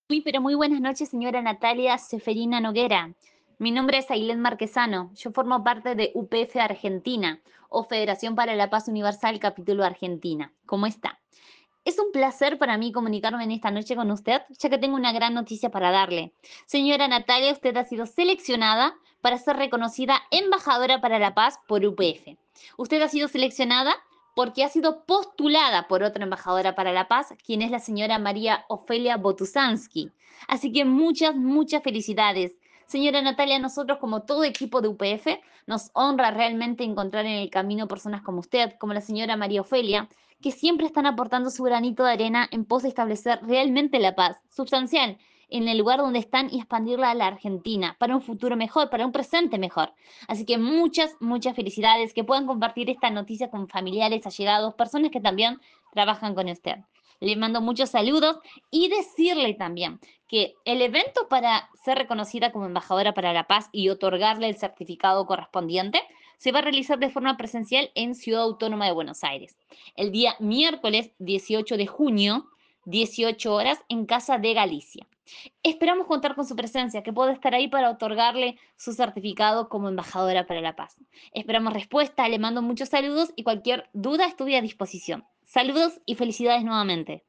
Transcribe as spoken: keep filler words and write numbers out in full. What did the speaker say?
Muy, pero muy buenas noches, señora Natalia Seferina Noguera. Mi nombre es Ailén Marquesano. Yo formo parte de U P F Argentina, o Federación para la Paz Universal, capítulo Argentina. ¿Cómo está? Es un placer para mí comunicarme en esta noche con usted, ya que tengo una gran noticia para darle. Señora Natalia, usted ha sido seleccionada para ser reconocida embajadora para la paz por U P F. Usted ha sido seleccionada porque ha sido postulada por otra embajadora para la paz, quien es la señora María Ofelia Botusansky. Así que muchas, muchas felicidades. Señora Natalia, nosotros como todo equipo de U P F nos honra realmente encontrar en el camino personas como usted, como la señora María Ofelia, que siempre están aportando su granito de arena en pos de establecer realmente la paz sustancial en el lugar donde están y expandirla a la Argentina para un futuro mejor, para un presente mejor. Así que muchas, muchas felicidades, que puedan compartir esta noticia con familiares, allegados, personas que también trabajan con usted. Le mando muchos saludos y decirle también que el evento para ser reconocida como embajadora para la paz y otorgarle el certificado correspondiente se va a realizar de forma presencial en Ciudad Autónoma de Buenos Aires el día miércoles dieciocho de junio, dieciocho horas, en Casa de Galicia. Esperamos contar con su presencia, que pueda estar ahí para otorgarle su certificado como embajadora para la paz. Esperamos respuesta, le mando muchos saludos y cualquier duda estoy a disposición. Saludos y felicidades nuevamente.